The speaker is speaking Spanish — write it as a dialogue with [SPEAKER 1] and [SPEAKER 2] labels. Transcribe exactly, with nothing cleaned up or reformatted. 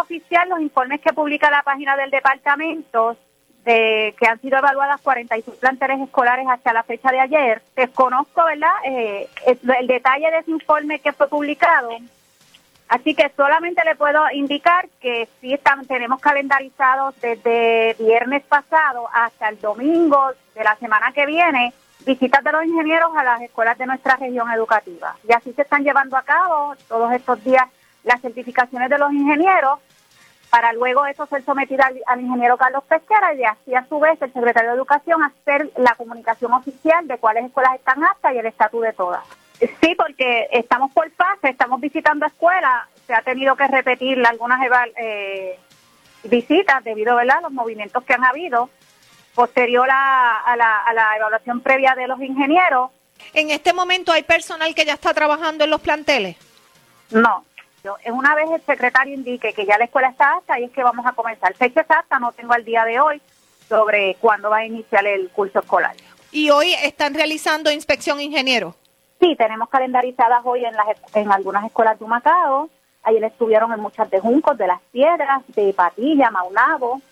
[SPEAKER 1] oficial, los informes que publica la página del departamento, de que han sido evaluadas cuarenta y seis planteles escolares hasta la fecha de ayer. Desconozco, ¿verdad?, eh, el, el detalle de ese informe que fue publicado. Así que solamente le puedo indicar que sí están, tenemos calendarizados desde viernes pasado hasta el domingo de la semana que viene visitas de los ingenieros a las escuelas de nuestra región educativa. Y así se están llevando a cabo todos estos días las certificaciones de los ingenieros para luego eso ser sometido al, al ingeniero Carlos Pesquera y de así a su vez el secretario de Educación hacer la comunicación oficial de cuáles escuelas están aptas y el estatus de todas. Sí, porque estamos por fase, estamos visitando escuelas, se ha tenido que repetir algunas eh, visitas debido, ¿verdad?, a los movimientos que han habido posterior a, a, la, a la evaluación previa de los ingenieros.
[SPEAKER 2] ¿En este momento hay personal que ya está trabajando en los planteles?
[SPEAKER 1] No, yo, una vez el secretario indique que ya la escuela está apta, ahí es que vamos a comenzar. Fecha exacta no tengo al día de hoy sobre cuándo va a iniciar el curso escolar.
[SPEAKER 2] ¿Y hoy están realizando inspección ingeniero?
[SPEAKER 1] Sí, tenemos calendarizadas hoy en, las, en algunas escuelas de Humacao. Ayer estuvieron en muchas de Juncos, de Las Piedras, de Patilla, Maunabo.